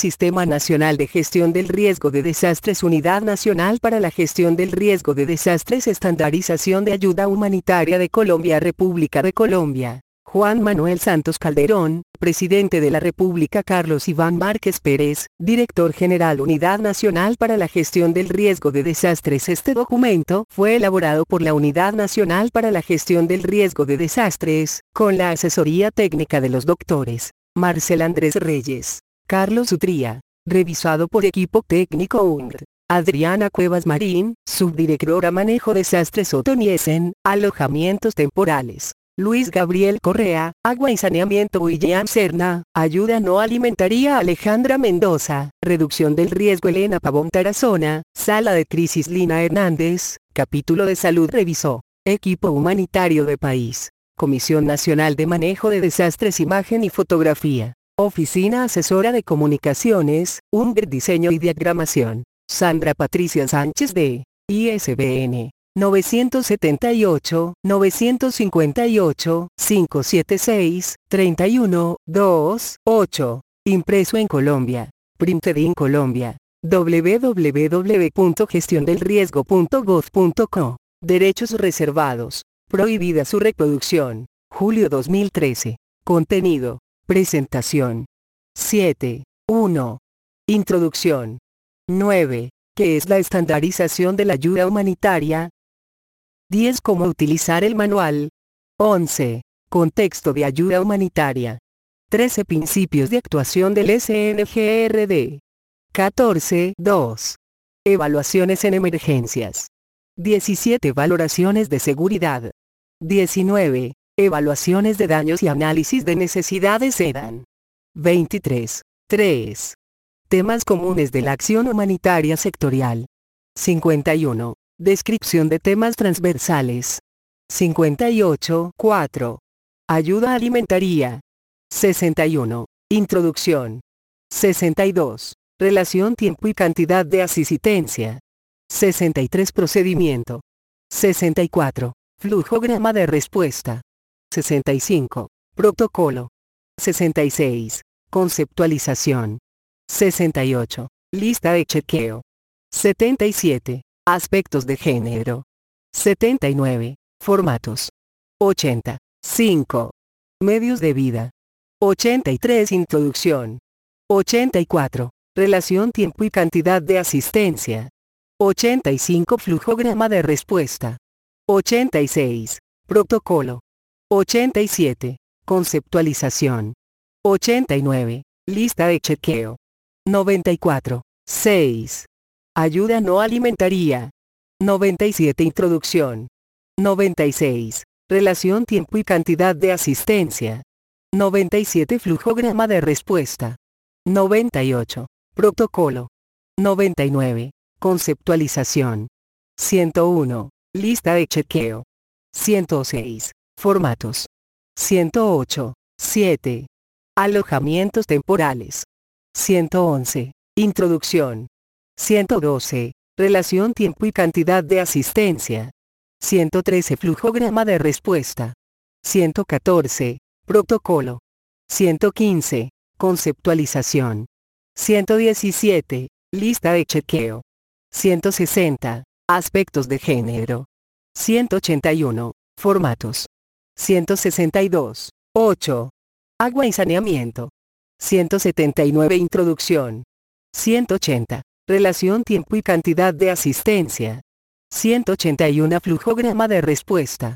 Sistema Nacional de Gestión del Riesgo de Desastres, Unidad Nacional para la Gestión del Riesgo de Desastres, Estandarización de Ayuda Humanitaria de Colombia, República de Colombia. Juan Manuel Santos Calderón, Presidente de la República. Carlos Iván Márquez Pérez, Director General, Unidad Nacional para la Gestión del Riesgo de Desastres. Este documento fue elaborado por la Unidad Nacional para la Gestión del Riesgo de Desastres, con la asesoría técnica de los doctores Marcel Andrés Reyes, Carlos Utría, revisado por equipo técnico UNR. Adriana Cuevas Marín, Subdirectora Manejo Desastres Otoniesen, Alojamientos Temporales. Luis Gabriel Correa, Agua y Saneamiento. William Serna, Ayuda No Alimentaria. Alejandra Mendoza, Reducción del Riesgo. Elena Pavón Tarazona, Sala de Crisis. Lina Hernández, Capítulo de Salud. Revisó. Equipo Humanitario de País. Comisión Nacional de Manejo de Desastres. Imagen y Fotografía. Oficina Asesora de Comunicaciones, UNGR. Diseño y Diagramación. Sandra Patricia Sánchez de ISBN 978-958-576-31-28, impreso en Colombia, printed in Colombia, www.gestiondelriesgo.gov.co, derechos reservados, prohibida su reproducción, julio 2013, contenido, presentación, 7, 1, introducción, 9, ¿qué es la estandarización de la ayuda humanitaria? 10. Cómo utilizar el manual. 11. Contexto de ayuda humanitaria. 13. Principios de actuación del SNGRD. 14. 2. Evaluaciones en emergencias. 17. Valoraciones de seguridad. 19. Evaluaciones de daños y análisis de necesidades EDAN. 23. 3. Temas comunes de la acción humanitaria sectorial. 51. Descripción de temas transversales. 58. 4. Ayuda alimentaria. 61. Introducción. 62. Relación tiempo y cantidad de asistencia. 63. Procedimiento. 64. Flujograma de respuesta. 65. Protocolo. 66. Conceptualización. 68. Lista de chequeo. 77. Aspectos de género. 79. Formatos. 80. 5. Medios de vida. 83. Introducción. 84. Relación tiempo y cantidad de asistencia. 85. Flujograma de respuesta. 86. Protocolo. 87. Conceptualización. 89. Lista de chequeo. 94. 6. Ayuda no alimentaria. 97. Introducción. 96. Relación tiempo y cantidad de asistencia. 97. Flujograma de respuesta. 98. Protocolo. 99. Conceptualización. 101. Lista de chequeo. 106. Formatos. 108. 7. Alojamientos temporales. 111. Introducción. 112. Relación tiempo y cantidad de asistencia. 113. Flujograma de respuesta. 114. Protocolo. 115. Conceptualización. 117. Lista de chequeo. 160. Aspectos de género. 181. Formatos. 162. 8. Agua y saneamiento. 179. Introducción. 180. Relación tiempo y cantidad de asistencia. 181. Flujograma de respuesta.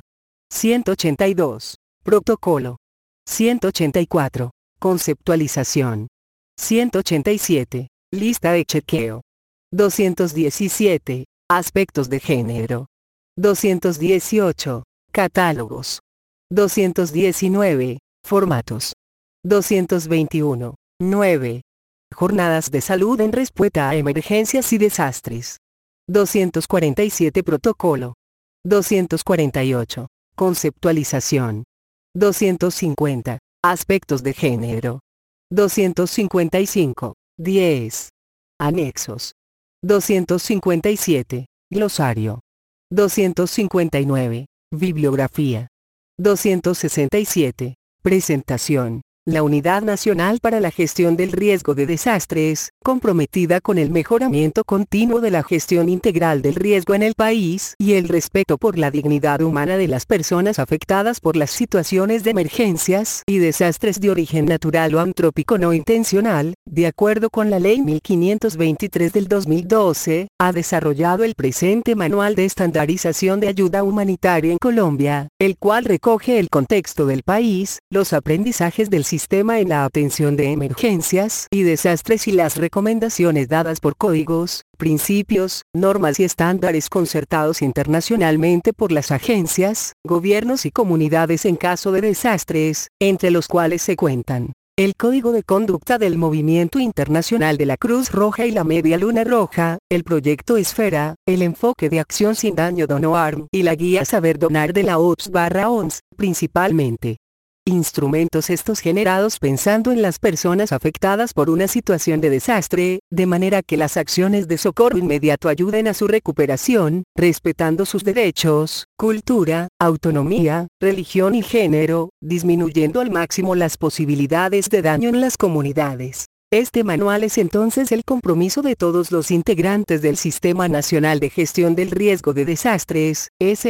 182. Protocolo. 184. Conceptualización. 187. Lista de chequeo. 217. Aspectos de género. 218. Catálogos. 219. Formatos. 221. 9. Jornadas de salud en respuesta a emergencias y desastres. 247. Protocolo. 248. Conceptualización. 250. Aspectos de género. 255. 10. Anexos. 257. Glosario. 259. Bibliografía. 267. Presentación. La Unidad Nacional para la Gestión del Riesgo de Desastres, comprometida con el mejoramiento continuo de la gestión integral del riesgo en el país y el respeto por la dignidad humana de las personas afectadas por las situaciones de emergencias y desastres de origen natural o antrópico no intencional, de acuerdo con la Ley 1523 del 2012, ha desarrollado el presente Manual de Estandarización de Ayuda Humanitaria en Colombia, el cual recoge el contexto del país, los aprendizajes del sistema en la atención de emergencias y desastres y las recomendaciones dadas por códigos, principios, normas y estándares concertados internacionalmente por las agencias, gobiernos y comunidades en caso de desastres, entre los cuales se cuentan el Código de Conducta del Movimiento Internacional de la Cruz Roja y la Media Luna Roja, el Proyecto Esfera, el Enfoque de Acción Sin Daño DonoArm y la Guía Saber Donar de la OPS/ONS, principalmente. Instrumentos estos generados pensando en las personas afectadas por una situación de desastre, de manera que las acciones de socorro inmediato ayuden a su recuperación, respetando sus derechos, cultura, autonomía, religión y género, disminuyendo al máximo las posibilidades de daño en las comunidades. Este manual es entonces el compromiso de todos los integrantes del Sistema Nacional de Gestión del Riesgo de Desastres,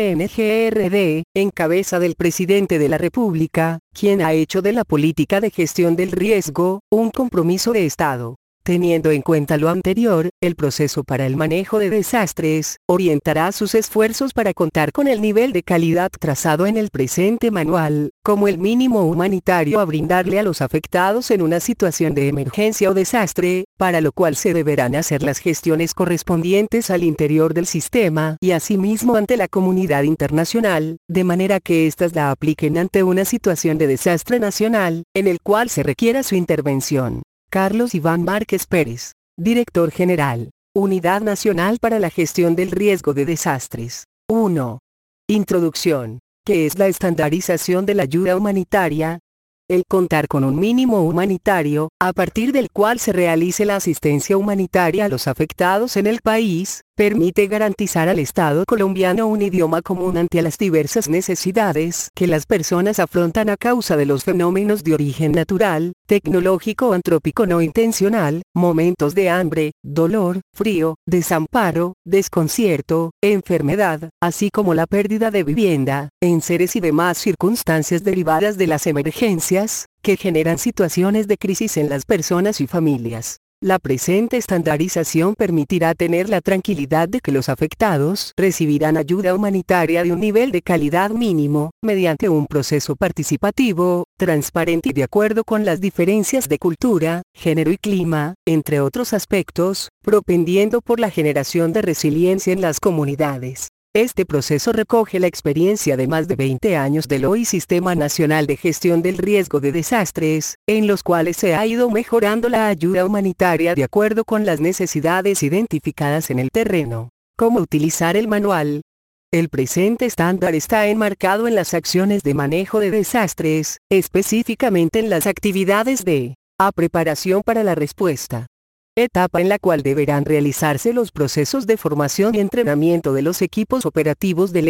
SNGRD, en cabeza del Presidente de la República, quien ha hecho de la política de gestión del riesgo, un compromiso de Estado. Teniendo en cuenta lo anterior, el proceso para el manejo de desastres, orientará sus esfuerzos para contar con el nivel de calidad trazado en el presente manual, como el mínimo humanitario a brindarle a los afectados en una situación de emergencia o desastre, para lo cual se deberán hacer las gestiones correspondientes al interior del sistema y asimismo ante la comunidad internacional, de manera que éstas la apliquen ante una situación de desastre nacional, en el cual se requiera su intervención. Carlos Iván Márquez Pérez, Director General, Unidad Nacional para la Gestión del Riesgo de Desastres. 1. Introducción. ¿Qué es la estandarización de la ayuda humanitaria? El contar con un mínimo humanitario, a partir del cual se realice la asistencia humanitaria a los afectados en el país, permite garantizar al Estado colombiano un idioma común ante las diversas necesidades que las personas afrontan a causa de los fenómenos de origen natural, tecnológico o antrópico no intencional, momentos de hambre, dolor, frío, desamparo, desconcierto, enfermedad, así como la pérdida de vivienda, enseres y demás circunstancias derivadas de las emergencias, que generan situaciones de crisis en las personas y familias. La presente estandarización permitirá tener la tranquilidad de que los afectados recibirán ayuda humanitaria de un nivel de calidad mínimo, mediante un proceso participativo, transparente y de acuerdo con las diferencias de cultura, género y clima, entre otros aspectos, propendiendo por la generación de resiliencia en las comunidades. Este proceso recoge la experiencia de más de 20 años del hoy Sistema Nacional de Gestión del Riesgo de Desastres, en los cuales se ha ido mejorando la ayuda humanitaria de acuerdo con las necesidades identificadas en el terreno. ¿Cómo utilizar el manual? El presente estándar está enmarcado en las acciones de manejo de desastres, específicamente en las actividades de preparación para la respuesta. Etapa en la cual deberán realizarse los procesos de formación y entrenamiento de los equipos operativos del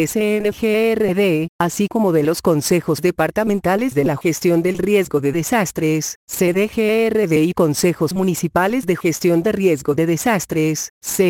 SNGRD, así como de los consejos departamentales de la gestión del riesgo de desastres, CDGRD y consejos municipales de gestión de riesgo de desastres,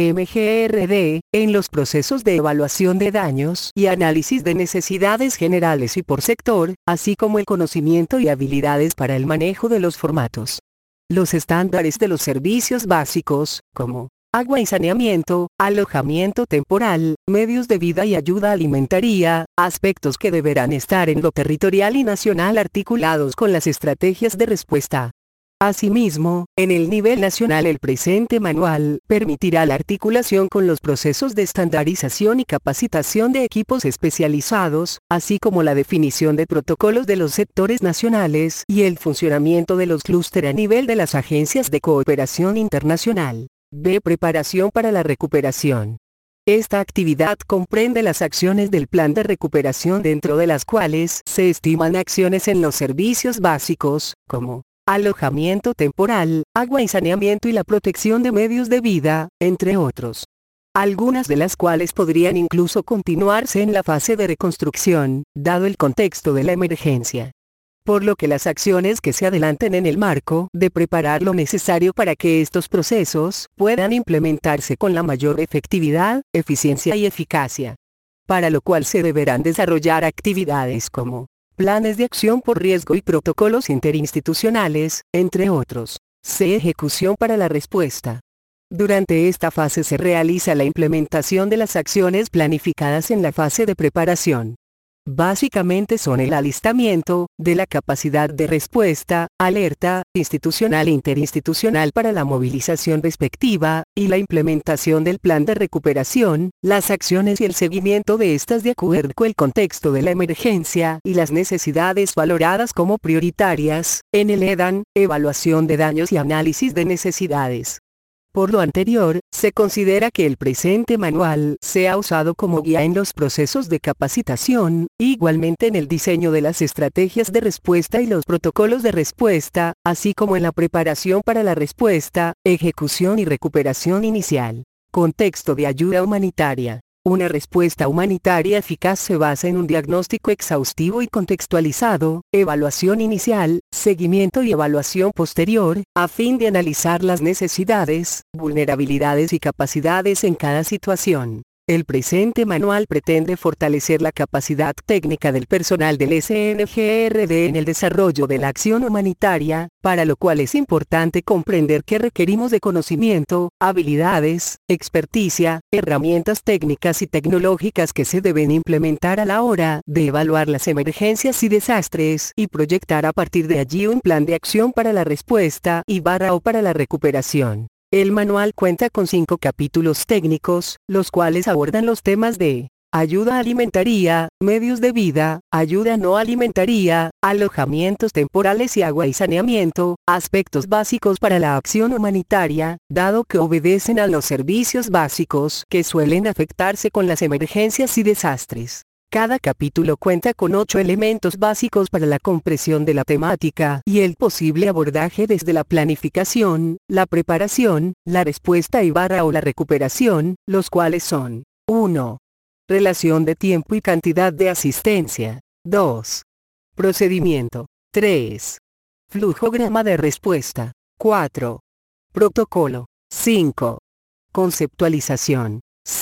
CMGRD, en los procesos de evaluación de daños y análisis de necesidades generales y por sector, así como el conocimiento y habilidades para el manejo de los formatos. Los estándares de los servicios básicos, como agua y saneamiento, alojamiento temporal, medios de vida y ayuda alimentaria, aspectos que deberán estar en lo territorial y nacional articulados con las estrategias de respuesta. Asimismo, en el nivel nacional el presente manual permitirá la articulación con los procesos de estandarización y capacitación de equipos especializados, así como la definición de protocolos de los sectores nacionales y el funcionamiento de los clústeres a nivel de las agencias de cooperación internacional. B. Preparación para la recuperación. Esta actividad comprende las acciones del plan de recuperación dentro de las cuales se estiman acciones en los servicios básicos, como alojamiento temporal, agua y saneamiento y la protección de medios de vida, entre otros. Algunas de las cuales podrían incluso continuarse en la fase de reconstrucción, dado el contexto de la emergencia. por lo que las acciones que se adelanten en el marco de preparar lo necesario para que estos procesos puedan implementarse con la mayor efectividad, eficiencia y eficacia. Para lo cual se deberán desarrollar actividades como planes de acción por riesgo y protocolos interinstitucionales, entre otros. C. Ejecución para la respuesta. Durante esta fase se realiza la implementación de las acciones planificadas en la fase de preparación. Básicamente son el alistamiento de la capacidad de respuesta, alerta, institucional e interinstitucional para la movilización respectiva, y la implementación del plan de recuperación, las acciones y el seguimiento de estas de acuerdo con el contexto de la emergencia y las necesidades valoradas como prioritarias, en el EDAN, evaluación de daños y análisis de necesidades. Por lo anterior, se considera que el presente manual sea usado como guía en los procesos de capacitación, igualmente en el diseño de las estrategias de respuesta y los protocolos de respuesta, así como en la preparación para la respuesta, ejecución y recuperación inicial. Contexto de ayuda humanitaria. Una respuesta humanitaria eficaz se basa en un diagnóstico exhaustivo y contextualizado, evaluación inicial, seguimiento y evaluación posterior, a fin de analizar las necesidades, vulnerabilidades y capacidades en cada situación. El presente manual pretende fortalecer la capacidad técnica del personal del SNGRD en el desarrollo de la acción humanitaria, para lo cual es importante comprender que requerimos de conocimiento, habilidades, experticia, herramientas técnicas y tecnológicas que se deben implementar a la hora de evaluar las emergencias y desastres y proyectar a partir de allí un plan de acción para la respuesta o para la recuperación. El manual cuenta con 5 capítulos técnicos, los cuales abordan los temas de ayuda alimentaria, medios de vida, ayuda no alimentaria, alojamientos temporales y agua y saneamiento, aspectos básicos para la acción humanitaria, dado que obedecen a los servicios básicos que suelen afectarse con las emergencias y desastres. Cada capítulo cuenta con 8 elementos básicos para la comprensión de la temática y el posible abordaje desde la planificación, la preparación, la respuesta o la recuperación, los cuales son 1. Relación de tiempo y cantidad de asistencia. 2. Procedimiento. 3. Flujograma de respuesta. 4. Protocolo. 5. Conceptualización.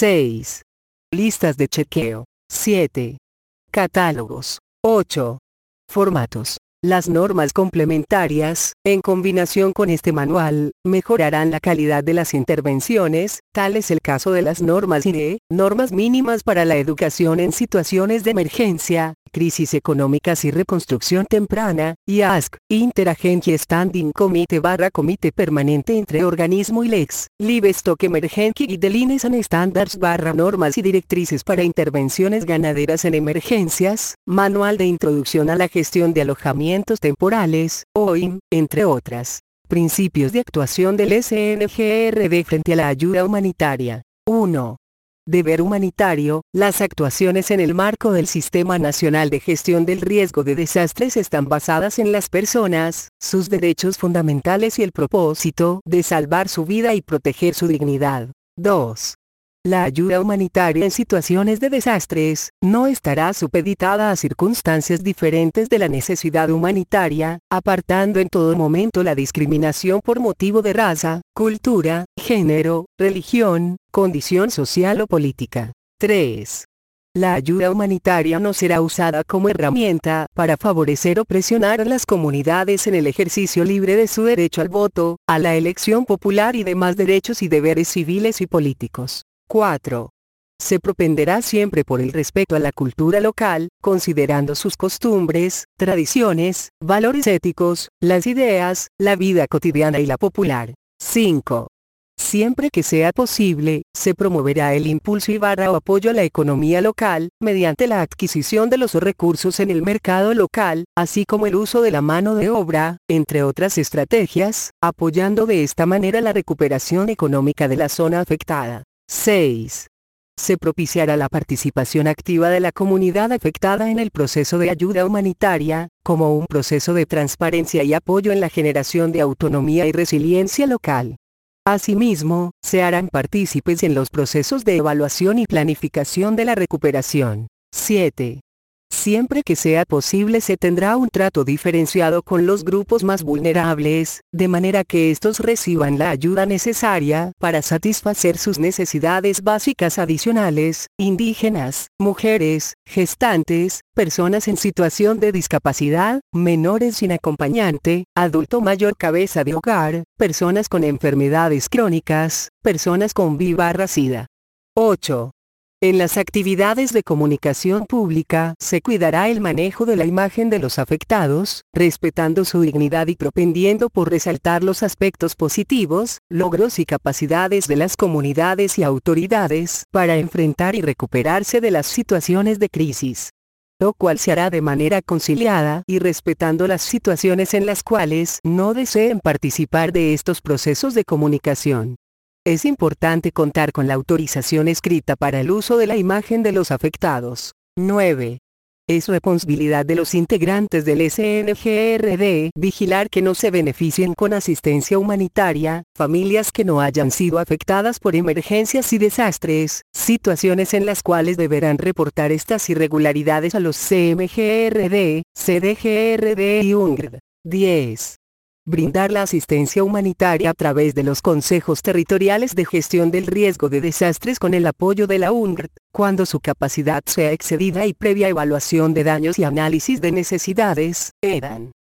6. Listas de chequeo. 7. Catálogos. 8. Formatos. Las normas complementarias, en combinación con este manual, mejorarán la calidad de las intervenciones, tal es el caso de las normas INE, normas mínimas para la educación en situaciones de emergencia, crisis económicas y reconstrucción temprana, y ASC, Interagency Standing Committee Comité Permanente entre Organismo y Lex, Livestock Emergency Guidelines and Standards normas y directrices para intervenciones ganaderas en emergencias, Manual de Introducción a la Gestión de Alojamientos Temporales, OIM, entre otras. Principios de actuación del SNGRD frente a la ayuda humanitaria. 1. Deber humanitario. Las actuaciones en el marco del Sistema Nacional de Gestión del Riesgo de Desastres están basadas en las personas, sus derechos fundamentales y el propósito de salvar su vida y proteger su dignidad. 2. La ayuda humanitaria en situaciones de desastres no estará supeditada a circunstancias diferentes de la necesidad humanitaria, apartando en todo momento la discriminación por motivo de raza, cultura, género, religión, condición social o política. 3. La ayuda humanitaria no será usada como herramienta para favorecer o presionar a las comunidades en el ejercicio libre de su derecho al voto, a la elección popular y demás derechos y deberes civiles y políticos. 4. Se propenderá siempre por el respeto a la cultura local, considerando sus costumbres, tradiciones, valores éticos, las ideas, la vida cotidiana y la popular. 5. Siempre que sea posible, se promoverá el impulso o apoyo a la economía local, mediante la adquisición de los recursos en el mercado local, así como el uso de la mano de obra, entre otras estrategias, apoyando de esta manera la recuperación económica de la zona afectada. 6. Se propiciará la participación activa de la comunidad afectada en el proceso de ayuda humanitaria, como un proceso de transparencia y apoyo en la generación de autonomía y resiliencia local. Asimismo, se harán partícipes en los procesos de evaluación y planificación de la recuperación. 7. Siempre que sea posible se tendrá un trato diferenciado con los grupos más vulnerables, de manera que estos reciban la ayuda necesaria para satisfacer sus necesidades básicas adicionales: indígenas, mujeres, gestantes, personas en situación de discapacidad, menores sin acompañante, adulto mayor cabeza de hogar, personas con enfermedades crónicas, personas con VIH/SIDA. 8. En las actividades de comunicación pública se cuidará el manejo de la imagen de los afectados, respetando su dignidad y propendiendo por resaltar los aspectos positivos, logros y capacidades de las comunidades y autoridades para enfrentar y recuperarse de las situaciones de crisis, lo cual se hará de manera conciliada y respetando las situaciones en las cuales no deseen participar de estos procesos de comunicación. Es importante contar con la autorización escrita para el uso de la imagen de los afectados. 9. Es responsabilidad de los integrantes del SNGRD vigilar que no se beneficien con asistencia humanitaria familias que no hayan sido afectadas por emergencias y desastres, situaciones en las cuales deberán reportar estas irregularidades a los CMGRD, CDGRD y UNGRD. 10. Brindar la asistencia humanitaria a través de los consejos territoriales de gestión del riesgo de desastres con el apoyo de la UNGRD, cuando su capacidad sea excedida y previa evaluación de daños y análisis de necesidades, EDAN.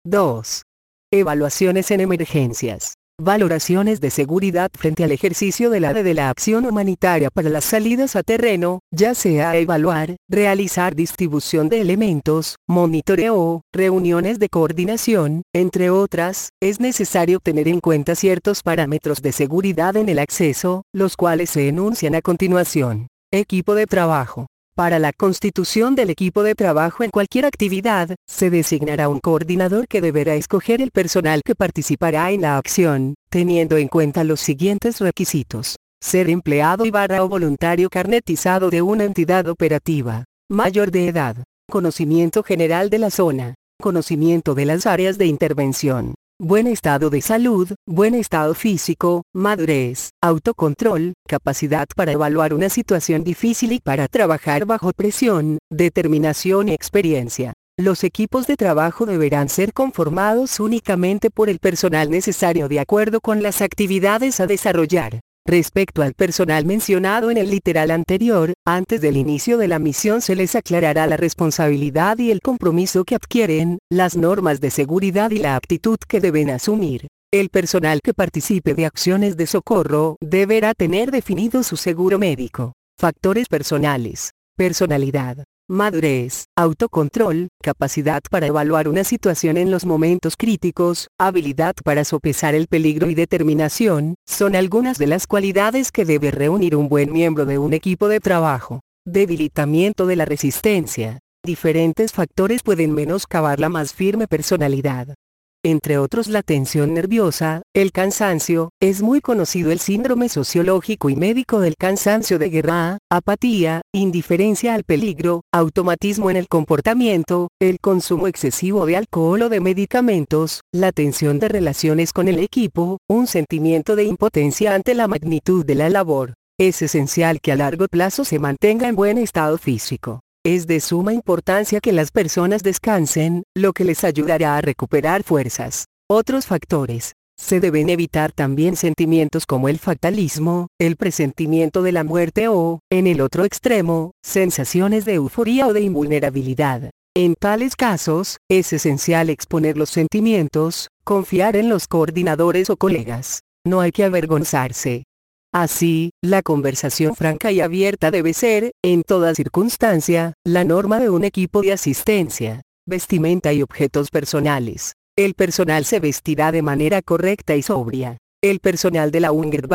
2. Evaluaciones en emergencias. Valoraciones de seguridad frente al ejercicio de la acción humanitaria para las salidas a terreno, ya sea evaluar, realizar distribución de elementos, monitoreo, reuniones de coordinación, entre otras. Es necesario tener en cuenta ciertos parámetros de seguridad en el acceso, los cuales se enuncian a continuación. Equipo de trabajo. Para la constitución del equipo de trabajo en cualquier actividad, se designará un coordinador que deberá escoger el personal que participará en la acción, teniendo en cuenta los siguientes requisitos: ser empleado o voluntario carnetizado de una entidad operativa, mayor de edad, conocimiento general de la zona, conocimiento de las áreas de intervención, buen estado de salud, buen estado físico, madurez, autocontrol, capacidad para evaluar una situación difícil y para trabajar bajo presión, determinación y experiencia. Los equipos de trabajo deberán ser conformados únicamente por el personal necesario de acuerdo con las actividades a desarrollar. Respecto al personal mencionado en el literal anterior, antes del inicio de la misión se les aclarará la responsabilidad y el compromiso que adquieren, las normas de seguridad y la actitud que deben asumir. El personal que participe de acciones de socorro deberá tener definido su seguro médico. Factores personales: personalidad, madurez, autocontrol, capacidad para evaluar una situación en los momentos críticos, habilidad para sopesar el peligro y determinación, son algunas de las cualidades que debe reunir un buen miembro de un equipo de trabajo. Debilitamiento de la resistencia. Diferentes factores pueden menoscabar la más firme personalidad. Entre otros, la tensión nerviosa, el cansancio, es muy conocido el síndrome sociológico y médico del cansancio de guerra, apatía, indiferencia al peligro, automatismo en el comportamiento, el consumo excesivo de alcohol o de medicamentos, la tensión de relaciones con el equipo, un sentimiento de impotencia ante la magnitud de la labor. Es esencial que a largo plazo se mantenga en buen estado físico. Es de suma importancia que las personas descansen, lo que les ayudará a recuperar fuerzas. Otros factores. Se deben evitar también sentimientos como el fatalismo, el presentimiento de la muerte o, en el otro extremo, sensaciones de euforía o de invulnerabilidad. En tales casos, es esencial exponer los sentimientos, confiar en los coordinadores o colegas. No hay que avergonzarse. Así, la conversación franca y abierta debe ser, en toda circunstancia, la norma de un equipo de asistencia. Vestimenta y objetos personales. El personal se vestirá de manera correcta y sobria. El personal de la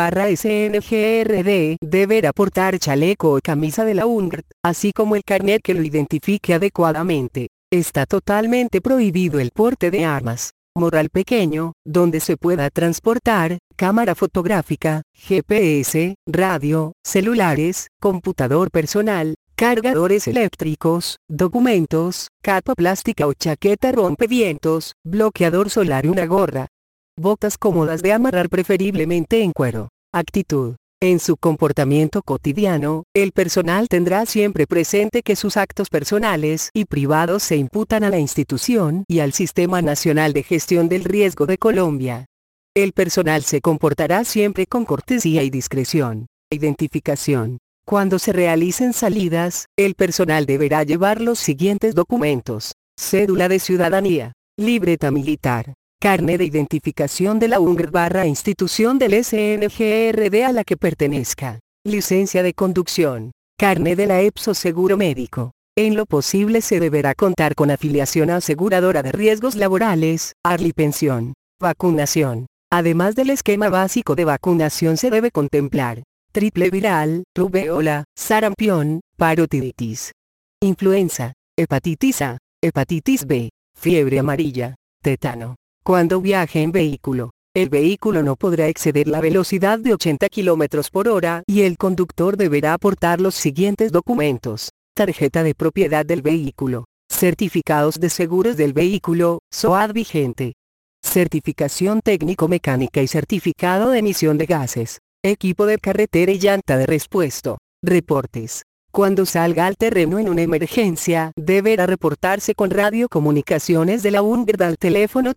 UNGRD/SNGRD deberá portar chaleco o camisa de la UNGRD, así como el carnet que lo identifique adecuadamente. Está totalmente prohibido el porte de armas. Morral pequeño, donde se pueda transportar cámara fotográfica, GPS, radio, celulares, computador personal, cargadores eléctricos, documentos, capa plástica o chaqueta rompevientos, bloqueador solar y una gorra. Botas cómodas de amarrar preferiblemente en cuero. Actitud. En su comportamiento cotidiano, el personal tendrá siempre presente que sus actos personales y privados se imputan a la institución y al Sistema Nacional de Gestión del Riesgo de Colombia. El personal se comportará siempre con cortesía y discreción. Identificación. Cuando se realicen salidas, el personal deberá llevar los siguientes documentos: cédula de ciudadanía, libreta militar, carnet de identificación de la UNGR/institución del SNGRD a la que pertenezca, licencia de conducción, carnet de la EPSO seguro médico. En lo posible se deberá contar con afiliación a aseguradora de riesgos laborales, ARLI pensión, vacunación. Además del esquema básico de vacunación se debe contemplar triple viral, rubéola, sarampión, parotiditis, influenza, hepatitis A, hepatitis B, fiebre amarilla, tétano. Cuando viaje en vehículo, el vehículo no podrá exceder la velocidad de 80 km por hora y el conductor deberá aportar los siguientes documentos: tarjeta de propiedad del vehículo, certificados de seguros del vehículo, SOAT vigente, certificación técnico-mecánica y certificado de emisión de gases, equipo de carretera y llanta de repuesto, reportes. Cuando salga al terreno en una emergencia, deberá reportarse con radiocomunicaciones de la UNGRD al teléfono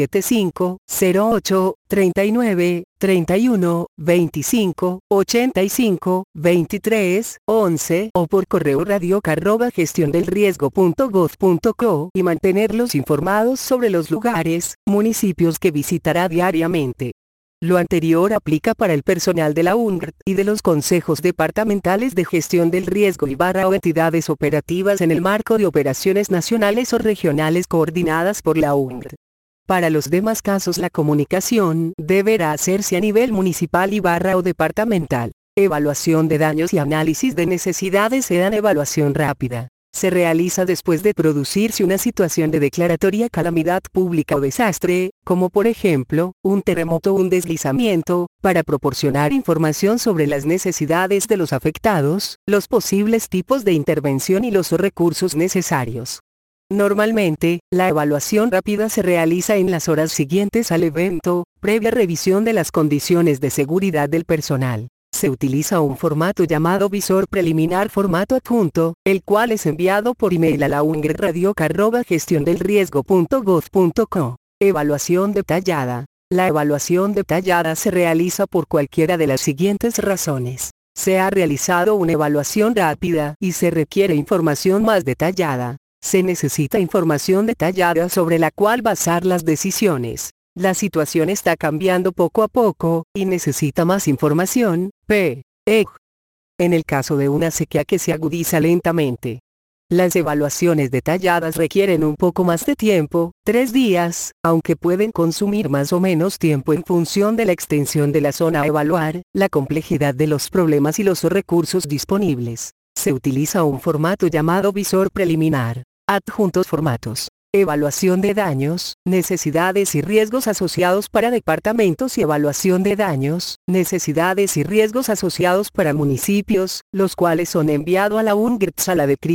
375-08-39-31-25-85-23-11 o por correo radioca@gestiondelriesgo.gov.co y mantenerlos informados sobre los lugares, municipios que visitará diariamente. Lo anterior aplica para el personal de la UNGRD y de los consejos departamentales de gestión del riesgo o entidades operativas en el marco de operaciones nacionales o regionales coordinadas por la UNGRD. Para los demás casos la comunicación deberá hacerse a nivel municipal o departamental. Evaluación de daños y análisis de necesidades se dan evaluación rápida. Se realiza después de producirse una situación de declaratoria calamidad pública o desastre, como por ejemplo, un terremoto o un deslizamiento, para proporcionar información sobre las necesidades de los afectados, los posibles tipos de intervención y los recursos necesarios. Normalmente, la evaluación rápida se realiza en las horas siguientes al evento, previa revisión de las condiciones de seguridad del personal. Se utiliza un formato llamado visor preliminar formato adjunto, el cual es enviado por email a la ungradradioca@gestiondelriesgo.gov.co. Evaluación detallada. La evaluación detallada se realiza por cualquiera de las siguientes razones: se ha realizado una evaluación rápida y se requiere información más detallada. Se necesita información detallada sobre la cual basar las decisiones. La situación está cambiando poco a poco, y necesita más información, p.ej. En el caso de una sequía que se agudiza lentamente. Las evaluaciones detalladas requieren un poco más de tiempo, 3 días, aunque pueden consumir más o menos tiempo en función de la extensión de la zona a evaluar, la complejidad de los problemas y los recursos disponibles. Se utiliza un formato llamado visor preliminar. Adjuntos formatos. Evaluación de daños, necesidades y riesgos asociados para departamentos y evaluación de daños, necesidades y riesgos asociados para municipios, los cuales son enviados a la UNGRD sala de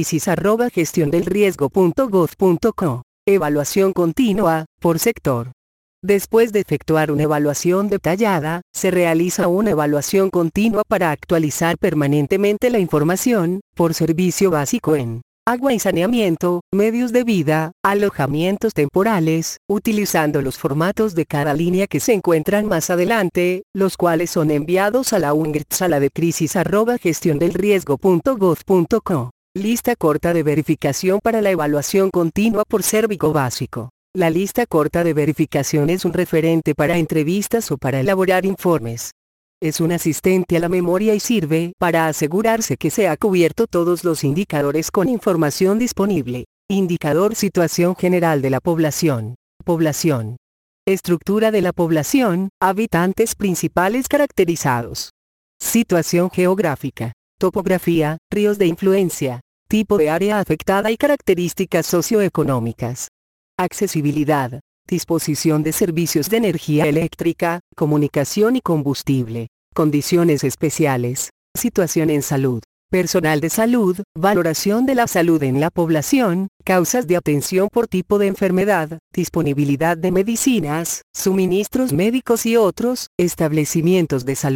crisis@gestiondelriesgo.gov.co. Evaluación continua, por sector. Después de efectuar una evaluación detallada, se realiza una evaluación continua para actualizar permanentemente la información, por servicio básico en agua y saneamiento, medios de vida, alojamientos temporales, utilizando los formatos de cada línea que se encuentran más adelante, los cuales son enviados a la UNGRD sala de crisis@gestiondelriesgo.gov.co. Lista corta de verificación para la evaluación continua por servicio básico. La lista corta de verificación es un referente para entrevistas o para elaborar informes. Es un asistente a la memoria y sirve para asegurarse que se ha cubierto todos los indicadores con información disponible. Indicador situación general de la población. Población. Estructura de la población, habitantes principales caracterizados. Situación geográfica. Topografía, ríos de influencia, tipo de área afectada y características socioeconómicas. Accesibilidad. Disposición de servicios de energía eléctrica, comunicación y combustible. Condiciones especiales. Situación en salud. Personal de salud, valoración de la salud en la población, causas de atención por tipo de enfermedad, disponibilidad de medicinas, suministros médicos y otros, establecimientos de salud.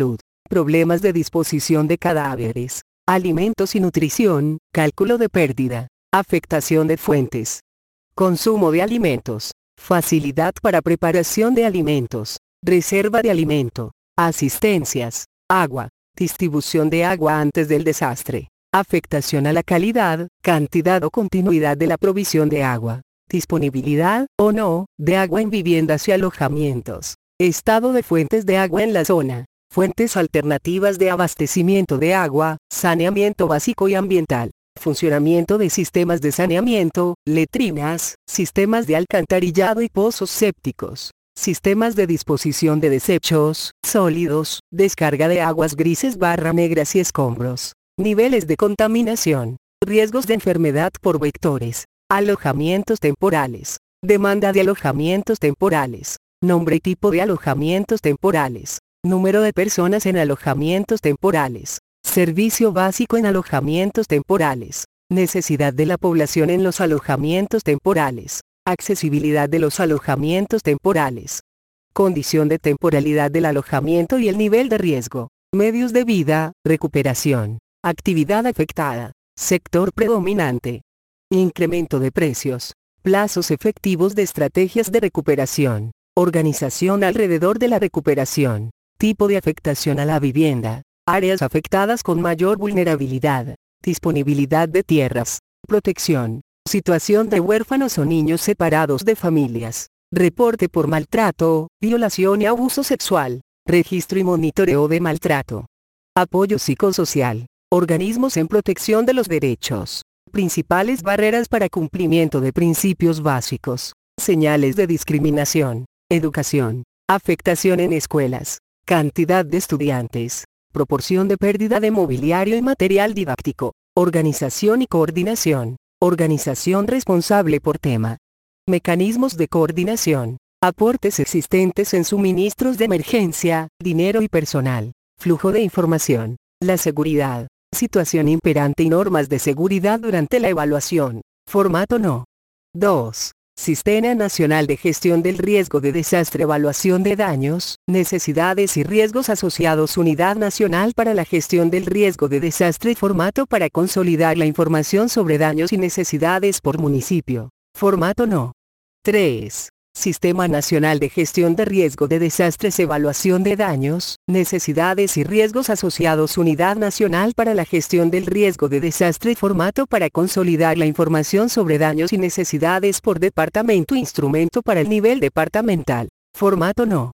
problemas de disposición de cadáveres, alimentos y nutrición, cálculo de pérdida, afectación de fuentes, consumo de alimentos, facilidad para preparación de alimentos, reserva de alimento, asistencias, agua, distribución de agua antes del desastre, afectación a la calidad, cantidad o continuidad de la provisión de agua, disponibilidad, o no, de agua en viviendas y alojamientos, estado de fuentes de agua en la zona, fuentes alternativas de abastecimiento de agua, saneamiento básico y ambiental, funcionamiento de sistemas de saneamiento, letrinas, sistemas de alcantarillado y pozos sépticos, sistemas de disposición de desechos sólidos, descarga de aguas grises / negras y escombros, niveles de contaminación, riesgos de enfermedad por vectores, alojamientos temporales, demanda de alojamientos temporales, nombre y tipo de alojamientos temporales, número de personas en alojamientos temporales, servicio básico en alojamientos temporales, necesidad de la población en los alojamientos temporales, accesibilidad de los alojamientos temporales, condición de temporalidad del alojamiento y el nivel de riesgo, medios de vida, recuperación, actividad afectada, sector predominante, incremento de precios, plazos efectivos de estrategias de recuperación, organización alrededor de la recuperación, tipo de afectación a la vivienda, áreas afectadas con mayor vulnerabilidad, disponibilidad de tierras, protección, situación de huérfanos o niños separados de familias, reporte por maltrato, violación y abuso sexual, registro y monitoreo de maltrato, apoyo psicosocial, organismos en protección de los derechos, principales barreras para cumplimiento de principios básicos, señales de discriminación, educación, afectación en escuelas, cantidad de estudiantes, proporción de pérdida de mobiliario y material didáctico, organización y coordinación, organización responsable por tema, mecanismos de coordinación, aportes existentes en suministros de emergencia, dinero y personal, flujo de información, la seguridad, situación imperante y normas de seguridad durante la evaluación, formato no. 2. Sistema Nacional de Gestión del Riesgo de Desastre, Evaluación de Daños, Necesidades y Riesgos Asociados, Unidad Nacional para la Gestión del Riesgo de Desastre, formato para consolidar la información sobre daños y necesidades por municipio, formato no. 3. Sistema Nacional de Gestión de Riesgo de Desastres, Evaluación de Daños, Necesidades y Riesgos Asociados, Unidad Nacional para la Gestión del Riesgo de Desastre, formato para consolidar la información sobre daños y necesidades por departamento, instrumento para el nivel departamental, formato no.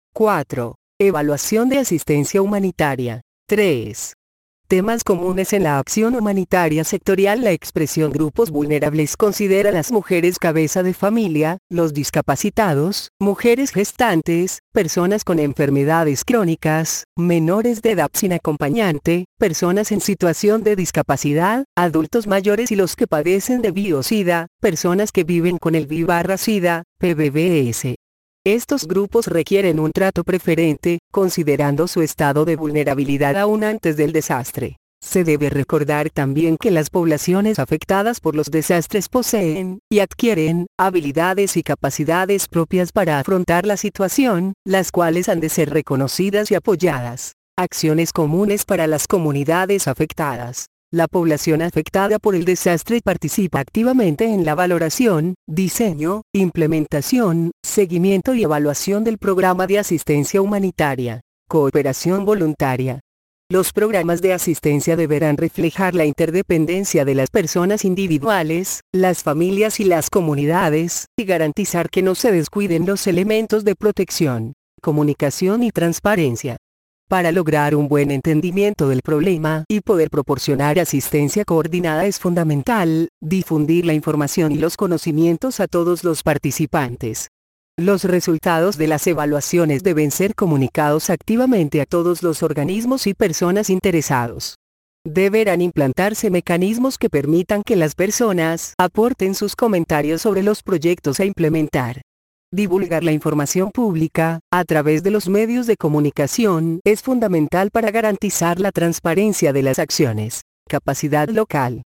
4. Evaluación de asistencia humanitaria. 3. Temas comunes en la acción humanitaria sectorial. La expresión grupos vulnerables considera a las mujeres cabeza de familia, los discapacitados, mujeres gestantes, personas con enfermedades crónicas, menores de edad sin acompañante, personas en situación de discapacidad, adultos mayores y los que padecen de VIH-Sida, personas que viven con el VIH-Sida, PBVS. Estos grupos requieren un trato preferente, considerando su estado de vulnerabilidad aún antes del desastre. Se debe recordar también que las poblaciones afectadas por los desastres poseen, y adquieren, habilidades y capacidades propias para afrontar la situación, las cuales han de ser reconocidas y apoyadas. Acciones comunes para las comunidades afectadas. La población afectada por el desastre participa activamente en la valoración, diseño, implementación, seguimiento y evaluación del programa de asistencia humanitaria. Cooperación voluntaria. Los programas de asistencia deberán reflejar la interdependencia de las personas individuales, las familias y las comunidades, y garantizar que no se descuiden los elementos de protección, comunicación y transparencia. Para lograr un buen entendimiento del problema y poder proporcionar asistencia coordinada es fundamental difundir la información y los conocimientos a todos los participantes. Los resultados de las evaluaciones deben ser comunicados activamente a todos los organismos y personas interesados. Deberán implantarse mecanismos que permitan que las personas aporten sus comentarios sobre los proyectos a implementar. Divulgar la información pública, a través de los medios de comunicación, es fundamental para garantizar la transparencia de las acciones. Capacidad local.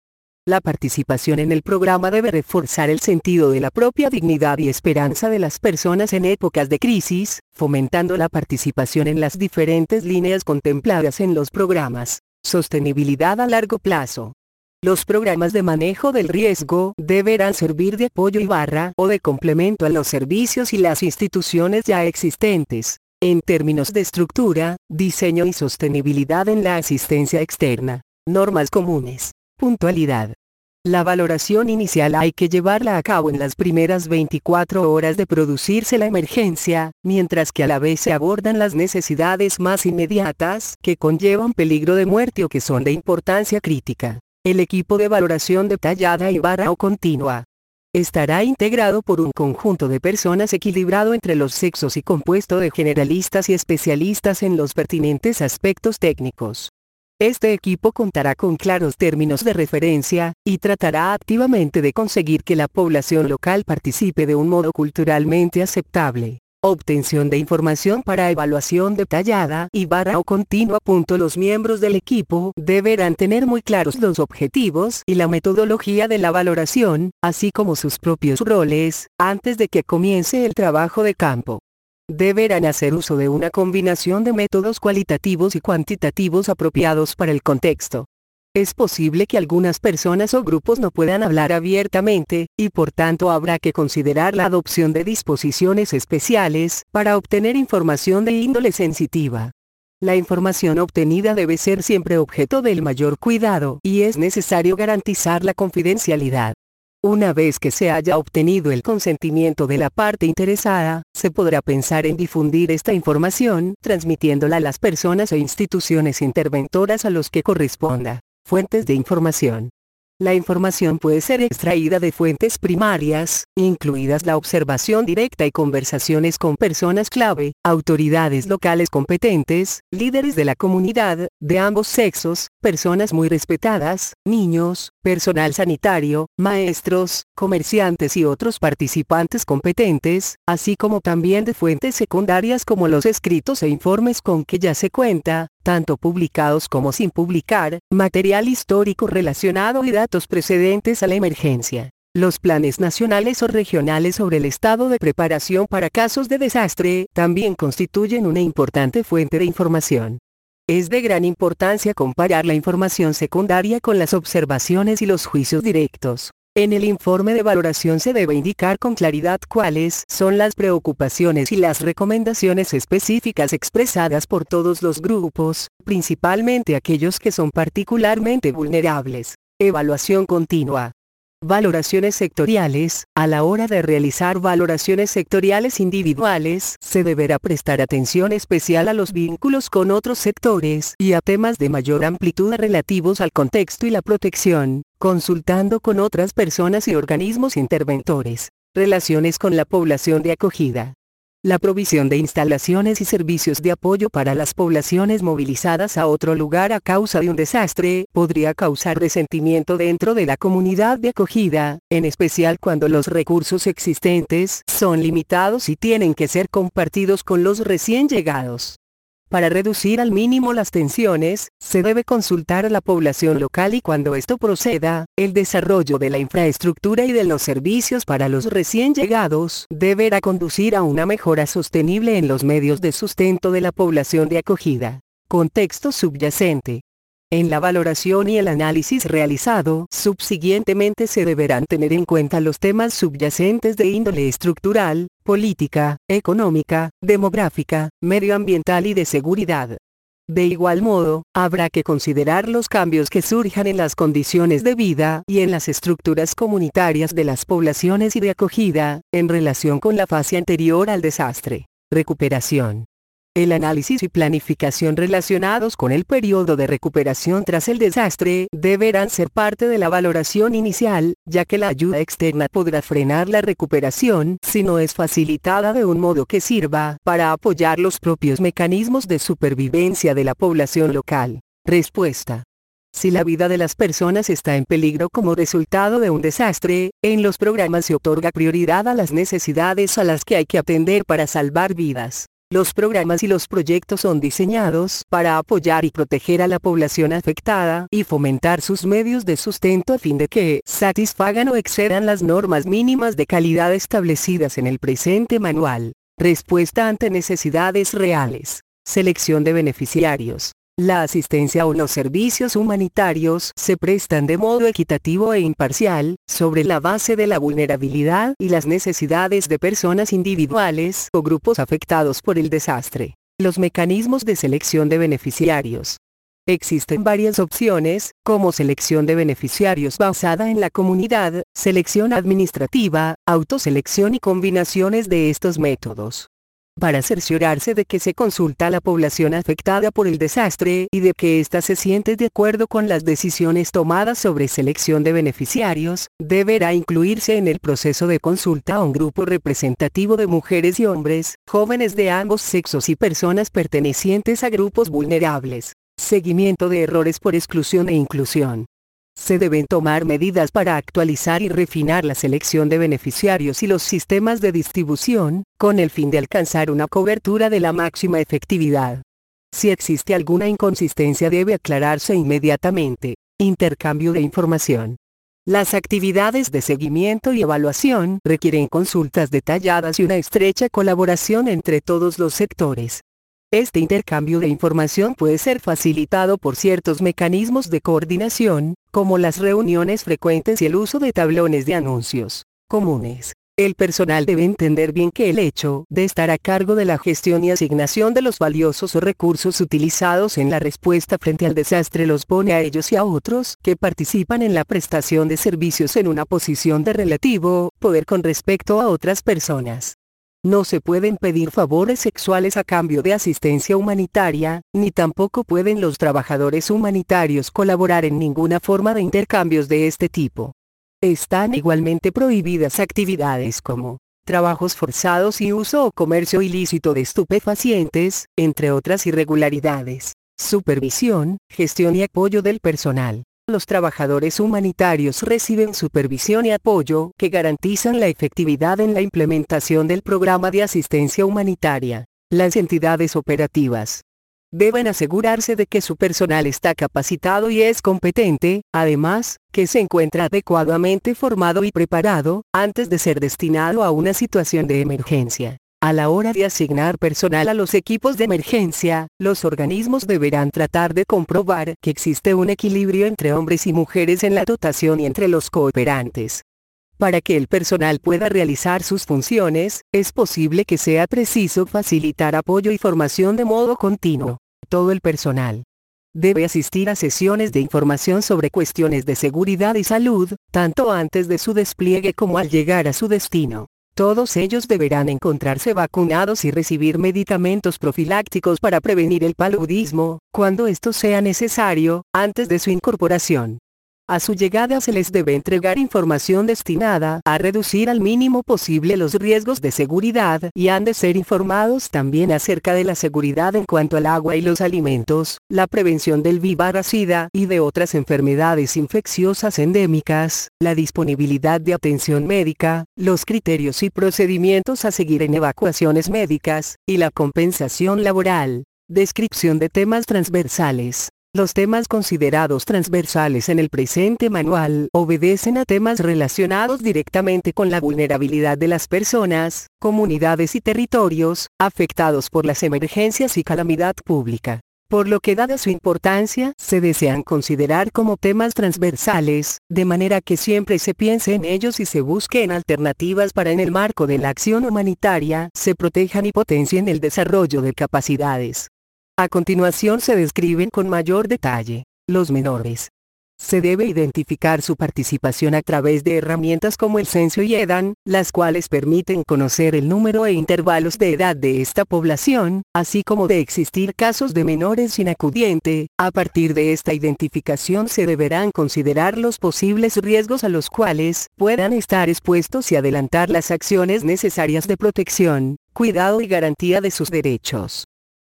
La participación en el programa debe reforzar el sentido de la propia dignidad y esperanza de las personas en épocas de crisis, fomentando la participación en las diferentes líneas contempladas en los programas. Sostenibilidad a largo plazo. Los programas de manejo del riesgo deberán servir de apoyo o de complemento a los servicios y las instituciones ya existentes, en términos de estructura, diseño y sostenibilidad en la asistencia externa. Normas comunes. Puntualidad. La valoración inicial hay que llevarla a cabo en las primeras 24 horas de producirse la emergencia, mientras que a la vez se abordan las necesidades más inmediatas que conllevan peligro de muerte o que son de importancia crítica. El equipo de valoración detallada o continua estará integrado por un conjunto de personas equilibrado entre los sexos y compuesto de generalistas y especialistas en los pertinentes aspectos técnicos. Este equipo contará con claros términos de referencia, y tratará activamente de conseguir que la población local participe de un modo culturalmente aceptable. Obtención de información para evaluación detallada o continua. Los miembros del equipo deberán tener muy claros los objetivos y la metodología de la valoración, así como sus propios roles, antes de que comience el trabajo de campo. Deberán hacer uso de una combinación de métodos cualitativos y cuantitativos apropiados para el contexto. Es posible que algunas personas o grupos no puedan hablar abiertamente, y por tanto habrá que considerar la adopción de disposiciones especiales para obtener información de índole sensitiva. La información obtenida debe ser siempre objeto del mayor cuidado, y es necesario garantizar la confidencialidad. Una vez que se haya obtenido el consentimiento de la parte interesada, se podrá pensar en difundir esta información, transmitiéndola a las personas e instituciones interventoras a los que corresponda. Fuentes de información. La información puede ser extraída de fuentes primarias, incluidas la observación directa y conversaciones con personas clave, autoridades locales competentes, líderes de la comunidad, de ambos sexos, personas muy respetadas, niños, personal sanitario, maestros, comerciantes y otros participantes competentes, así como también de fuentes secundarias como los escritos e informes con que ya se cuenta, tanto publicados como sin publicar, material histórico relacionado y datos precedentes a la emergencia. Los planes nacionales o regionales sobre el estado de preparación para casos de desastre también constituyen una importante fuente de información. Es de gran importancia comparar la información secundaria con las observaciones y los juicios directos. En el informe de valoración se debe indicar con claridad cuáles son las preocupaciones y las recomendaciones específicas expresadas por todos los grupos, principalmente aquellos que son particularmente vulnerables. Evaluación continua. Valoraciones sectoriales. A la hora de realizar valoraciones sectoriales individuales, se deberá prestar atención especial a los vínculos con otros sectores y a temas de mayor amplitud relativos al contexto y la protección, consultando con otras personas y organismos interventores. Relaciones con la población de acogida. La provisión de instalaciones y servicios de apoyo para las poblaciones movilizadas a otro lugar a causa de un desastre podría causar resentimiento dentro de la comunidad de acogida, en especial cuando los recursos existentes son limitados y tienen que ser compartidos con los recién llegados. Para reducir al mínimo las tensiones, se debe consultar a la población local y cuando esto proceda, el desarrollo de la infraestructura y de los servicios para los recién llegados deberá conducir a una mejora sostenible en los medios de sustento de la población de acogida. Contexto subyacente. En la valoración y el análisis realizado, subsiguientemente se deberán tener en cuenta los temas subyacentes de índole estructural, política, económica, demográfica, medioambiental y de seguridad. De igual modo, habrá que considerar los cambios que surjan en las condiciones de vida y en las estructuras comunitarias de las poblaciones y de acogida, en relación con la fase anterior al desastre. Recuperación. El análisis y planificación relacionados con el periodo de recuperación tras el desastre deberán ser parte de la valoración inicial, ya que la ayuda externa podrá frenar la recuperación si no es facilitada de un modo que sirva para apoyar los propios mecanismos de supervivencia de la población local. Respuesta. Si la vida de las personas está en peligro como resultado de un desastre, en los programas se otorga prioridad a las necesidades a las que hay que atender para salvar vidas. Los programas y los proyectos son diseñados para apoyar y proteger a la población afectada y fomentar sus medios de sustento a fin de que satisfagan o excedan las normas mínimas de calidad establecidas en el presente manual. Respuesta ante necesidades reales. Selección de beneficiarios. La asistencia o los servicios humanitarios se prestan de modo equitativo e imparcial, sobre la base de la vulnerabilidad y las necesidades de personas individuales o grupos afectados por el desastre. Los mecanismos de selección de beneficiarios. Existen varias opciones, como selección de beneficiarios basada en la comunidad, selección administrativa, autoselección y combinaciones de estos métodos. Para cerciorarse de que se consulta a la población afectada por el desastre y de que ésta se siente de acuerdo con las decisiones tomadas sobre selección de beneficiarios, deberá incluirse en el proceso de consulta a un grupo representativo de mujeres y hombres, jóvenes de ambos sexos y personas pertenecientes a grupos vulnerables. Seguimiento de errores por exclusión e inclusión. Se deben tomar medidas para actualizar y refinar la selección de beneficiarios y los sistemas de distribución, con el fin de alcanzar una cobertura de la máxima efectividad. Si existe alguna inconsistencia debe aclararse inmediatamente. Intercambio de información. Las actividades de seguimiento y evaluación requieren consultas detalladas y una estrecha colaboración entre todos los sectores. Este intercambio de información puede ser facilitado por ciertos mecanismos de coordinación, como las reuniones frecuentes y el uso de tablones de anuncios comunes. El personal debe entender bien que el hecho de estar a cargo de la gestión y asignación de los valiosos recursos utilizados en la respuesta frente al desastre los pone a ellos y a otros que participan en la prestación de servicios en una posición de relativo poder con respecto a otras personas. No se pueden pedir favores sexuales a cambio de asistencia humanitaria, ni tampoco pueden los trabajadores humanitarios colaborar en ninguna forma de intercambios de este tipo. Están igualmente prohibidas actividades como trabajos forzados y uso o comercio ilícito de estupefacientes, entre otras irregularidades. Supervisión, gestión y apoyo del personal. Los trabajadores humanitarios reciben supervisión y apoyo que garantizan la efectividad en la implementación del programa de asistencia humanitaria. Las entidades operativas deben asegurarse de que su personal está capacitado y es competente, además, que se encuentra adecuadamente formado y preparado, antes de ser destinado a una situación de emergencia. A la hora de asignar personal a los equipos de emergencia, los organismos deberán tratar de comprobar que existe un equilibrio entre hombres y mujeres en la dotación y entre los cooperantes. Para que el personal pueda realizar sus funciones, es posible que sea preciso facilitar apoyo y formación de modo continuo. Todo el personal debe asistir a sesiones de información sobre cuestiones de seguridad y salud, tanto antes de su despliegue como al llegar a su destino. Todos ellos deberán encontrarse vacunados y recibir medicamentos profilácticos para prevenir el paludismo, cuando esto sea necesario, antes de su incorporación. A su llegada se les debe entregar información destinada a reducir al mínimo posible los riesgos de seguridad y han de ser informados también acerca de la seguridad en cuanto al agua y los alimentos, la prevención del VIH-Sida y de otras enfermedades infecciosas endémicas, la disponibilidad de atención médica, los criterios y procedimientos a seguir en evacuaciones médicas, y la compensación laboral. Descripción de temas transversales. Los temas considerados transversales en el presente manual obedecen a temas relacionados directamente con la vulnerabilidad de las personas, comunidades y territorios, afectados por las emergencias y calamidad pública. Por lo que dada su importancia, se desean considerar como temas transversales, de manera que siempre se piense en ellos y se busquen alternativas para en el marco de la acción humanitaria, se protejan y potencien el desarrollo de capacidades. A continuación se describen con mayor detalle los menores. Se debe identificar su participación a través de herramientas como el censo y EDAN, las cuales permiten conocer el número e intervalos de edad de esta población, así como de existir casos de menores sin acudiente. A partir de esta identificación se deberán considerar los posibles riesgos a los cuales puedan estar expuestos y adelantar las acciones necesarias de protección, cuidado y garantía de sus derechos.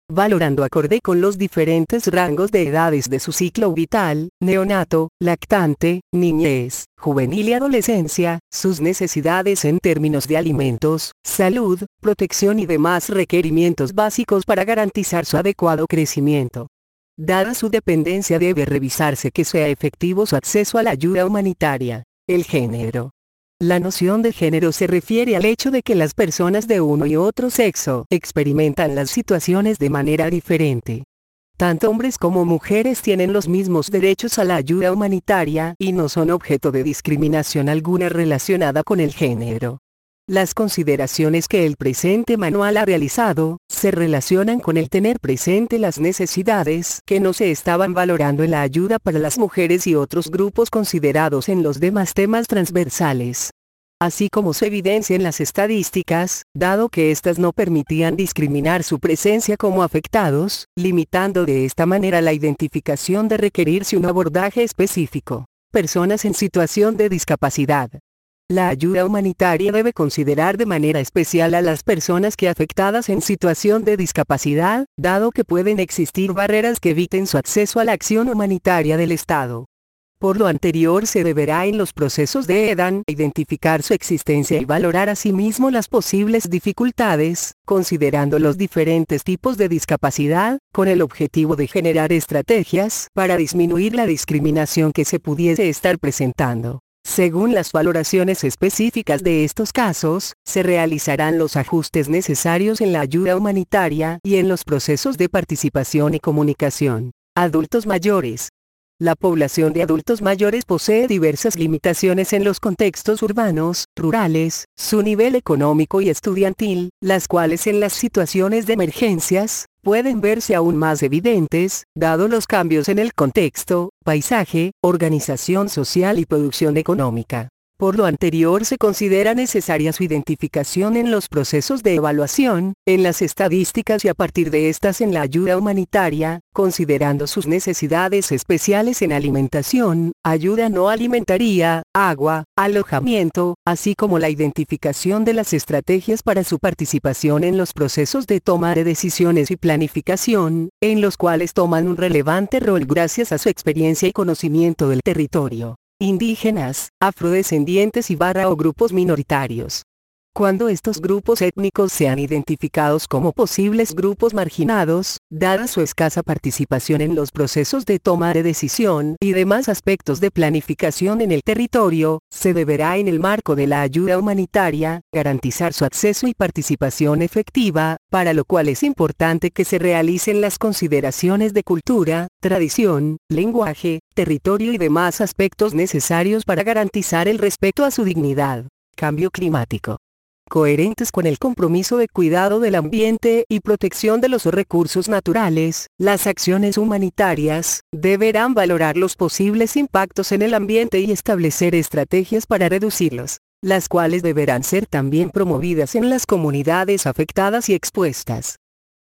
valorando acorde con los diferentes rangos de edades de su ciclo vital, neonato, lactante, niñez, juvenil y adolescencia, sus necesidades en términos de alimentos, salud, protección y demás requerimientos básicos para garantizar su adecuado crecimiento. Dada su dependencia, debe revisarse que sea efectivo su acceso a la ayuda humanitaria. El género. La noción de género se refiere al hecho de que las personas de uno y otro sexo experimentan las situaciones de manera diferente. Tanto hombres como mujeres tienen los mismos derechos a la ayuda humanitaria y no son objeto de discriminación alguna relacionada con el género. Las consideraciones que el presente manual ha realizado, se relacionan con el tener presente las necesidades que no se estaban valorando en la ayuda para las mujeres y otros grupos considerados en los demás temas transversales. Así como se evidencia en las estadísticas, dado que éstas no permitían discriminar su presencia como afectados, limitando de esta manera la identificación de requerirse un abordaje específico. Personas en situación de discapacidad. La ayuda humanitaria debe considerar de manera especial a las personas que afectadas en situación de discapacidad, dado que pueden existir barreras que eviten su acceso a la acción humanitaria del Estado. Por lo anterior, se deberá en los procesos de EDAN identificar su existencia y valorar asimismo las posibles dificultades, considerando los diferentes tipos de discapacidad, con el objetivo de generar estrategias para disminuir la discriminación que se pudiese estar presentando. Según las valoraciones específicas de estos casos, se realizarán los ajustes necesarios en la ayuda humanitaria y en los procesos de participación y comunicación. Adultos mayores. La población de adultos mayores posee diversas limitaciones en los contextos urbanos, rurales, su nivel económico y estudiantil, las cuales en las situaciones de emergencias, pueden verse aún más evidentes, dado los cambios en el contexto, paisaje, organización social y producción económica. Por lo anterior, se considera necesaria su identificación en los procesos de evaluación, en las estadísticas y a partir de estas en la ayuda humanitaria, considerando sus necesidades especiales en alimentación, ayuda no alimentaria, agua, alojamiento, así como la identificación de las estrategias para su participación en los procesos de toma de decisiones y planificación, en los cuales toman un relevante rol gracias a su experiencia y conocimiento del territorio. Indígenas, afrodescendientes y o grupos minoritarios. Cuando estos grupos étnicos sean identificados como posibles grupos marginados, dada su escasa participación en los procesos de toma de decisión y demás aspectos de planificación en el territorio, se deberá en el marco de la ayuda humanitaria, garantizar su acceso y participación efectiva, para lo cual es importante que se realicen las consideraciones de cultura, tradición, lenguaje, territorio y demás aspectos necesarios para garantizar el respeto a su dignidad. Cambio climático. Coherentes con el compromiso de cuidado del ambiente y protección de los recursos naturales, las acciones humanitarias deberán valorar los posibles impactos en el ambiente y establecer estrategias para reducirlos, las cuales deberán ser también promovidas en las comunidades afectadas y expuestas.